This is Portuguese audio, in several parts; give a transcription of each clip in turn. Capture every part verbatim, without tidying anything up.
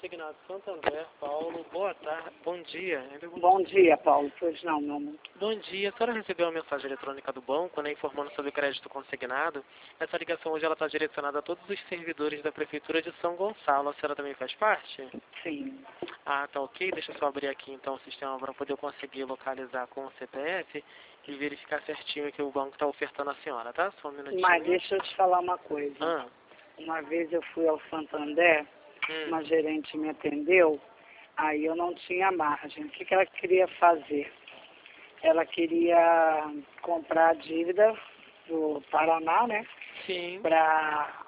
Consignado Santander, Paulo, boa tarde, bom dia. Bom dia, Paulo. Pois não, meu amor. Bom dia, a senhora recebeu uma mensagem eletrônica do banco, né, informando sobre o crédito consignado. Essa ligação hoje ela está direcionada a todos os servidores da Prefeitura de São Gonçalo. A senhora também faz parte? Sim. Ah, tá ok. Deixa eu só abrir aqui então o sistema para poder conseguir localizar com o C P F e verificar certinho que o banco está ofertando a senhora, tá? Só um minutinho. Mas deixa eu te falar uma coisa. Ah. Uma vez eu fui ao Santander, Hum. uma gerente me atendeu, aí eu não tinha margem. O que, que ela queria fazer? Ela queria comprar a dívida do Paraná, né? Sim. Para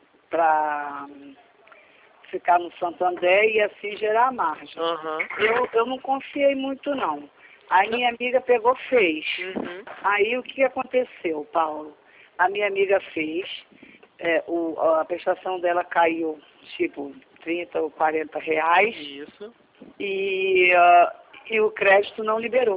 para ficar no Santander e assim gerar margem. Uhum. Eu, eu não confiei muito, não. Aí minha amiga pegou, fez. Uhum. Aí o que aconteceu, Paulo? A minha amiga fez, é, o, a prestação dela caiu, tipo, trinta ou quarenta reais. Isso. E, uh, e o crédito não liberou.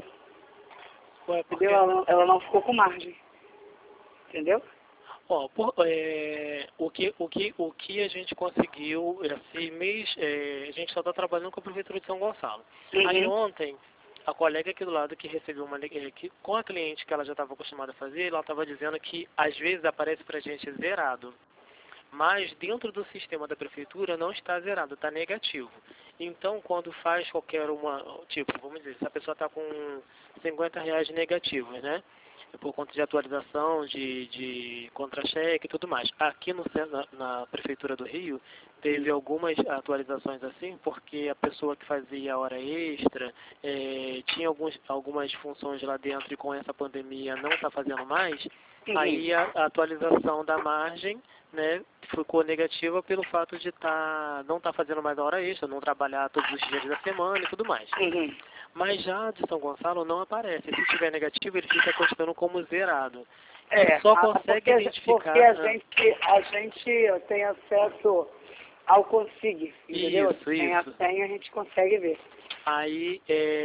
Ué, porque... Entendeu? Ela, ela não ficou com margem. Entendeu? Ó, por, é, o, que, o, que, o que a gente conseguiu esse mês, é, a gente só está trabalhando com a Prefeitura de São Gonçalo. Uhum. Aí ontem, a colega aqui do lado que recebeu uma ligação, que, com a cliente que ela já estava acostumada a fazer, ela estava dizendo que às vezes aparece para a gente zerado. Mas dentro do sistema da Prefeitura não está zerado, está negativo. Então, quando faz qualquer uma, tipo, vamos dizer, se a pessoa está com cinquenta reais negativos, né? Por conta de atualização, de, de contra-cheque e tudo mais. Aqui no, na, na Prefeitura do Rio, teve algumas atualizações assim, porque a pessoa que fazia hora extra, é, tinha alguns, algumas funções lá dentro e com essa pandemia não está fazendo mais, Uhum. aí a, a atualização da margem, né, ficou negativa pelo fato de tá, não estar tá fazendo mais a hora extra, não trabalhar todos os dias da semana e tudo mais. Uhum. Mas já de São Gonçalo não aparece. Se tiver negativo, ele fica constando como zerado. É, E só ah, consegue porque, identificar... porque a, ah, gente, a gente tem acesso ao Consig, entendeu? Isso, Tem a isso. senha, a gente consegue ver. Aí,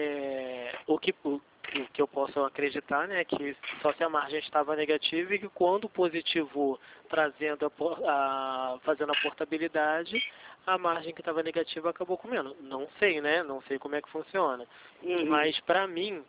é, o, que, o, o que eu posso acreditar, né, é que só se a margem estava negativa e que quando positivou, trazendo a, por- a, fazendo a portabilidade, a margem que estava negativa acabou comendo. Não sei, né? Não sei como é que funciona. Uhum. Mas, para mim,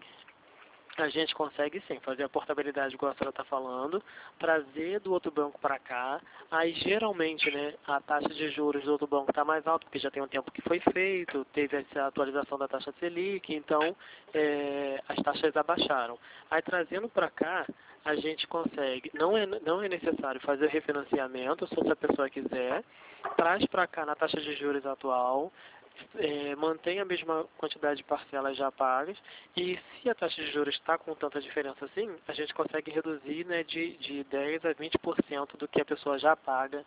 a gente consegue sim fazer a portabilidade, igual a senhora está falando, trazer do outro banco para cá. Aí geralmente, né, a taxa de juros do outro banco está mais alta, porque já tem um tempo que foi feito, teve essa atualização da taxa Selic, então é, as taxas abaixaram. Aí trazendo para cá, a gente consegue, não é, não é necessário fazer refinanciamento, só se a pessoa quiser, traz para cá na taxa de juros atual, É, mantém a mesma quantidade de parcelas já pagas, e se a taxa de juros está com tanta diferença assim, a gente consegue reduzir, né, de, de dez a vinte por cento do que a pessoa já paga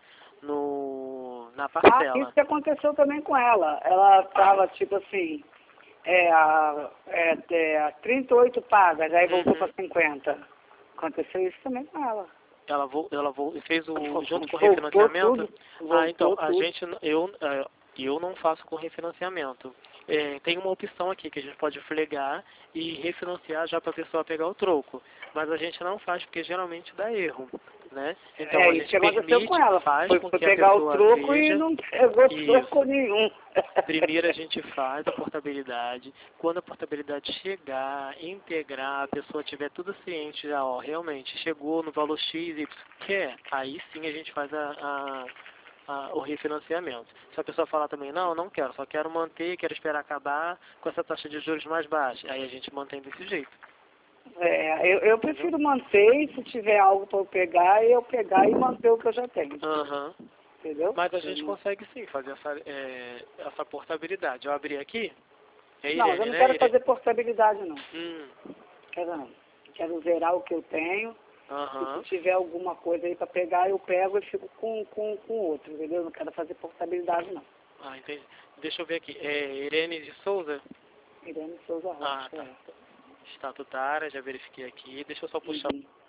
no, na Ah, parcela. isso que aconteceu também com ela. Ela estava, tipo assim, é, a, é, é, a trinta e oito pagas, aí voltou Uhum. para cinquenta. Aconteceu isso também com ela. Ela, vo, ela vo, fez o junto com o Voltou refinanciamento? tudo. Ah, Voltou então, a tudo. gente, eu, é, eu não faço com refinanciamento. É, tem uma opção aqui que a gente pode flegar e refinanciar já para a pessoa pegar o troco. Mas a gente não faz porque geralmente dá erro, né? Então É a isso gente que aconteceu com permite, ela. faz Foi, com foi que a pegar o pessoa troco veja. e não pegou Isso. troco nenhum. Primeiro a gente faz a portabilidade. Quando a portabilidade chegar, integrar, a pessoa tiver tudo ciente já, ó, realmente chegou no valor X e quer, aí sim a gente faz a, a, a, o refinanciamento. Se a pessoa falar também, não, não quero, só quero manter, quero esperar acabar com essa taxa de juros mais baixa, aí a gente mantém desse jeito. É, eu, eu prefiro manter, e se tiver algo para eu pegar, eu pegar e manter o que eu já tenho. Aham. Entendeu? Mas a gente Eu consegue sim fazer essa, é, essa portabilidade. Eu abri aqui, é não, não, Irene, eu não né, quero Irene? fazer portabilidade, não. Hum. Quero não. Quero zerar o que eu tenho. Aham. E se tiver alguma coisa aí para pegar, eu pego e fico com com com outro, entendeu? Eu não quero fazer portabilidade, não. Ah, entendi. Deixa eu ver aqui. É Irene de Souza? Irene Souza Ah, Rocha, tá. é. Estatutária, já verifiquei aqui. Deixa eu só puxar Uhum.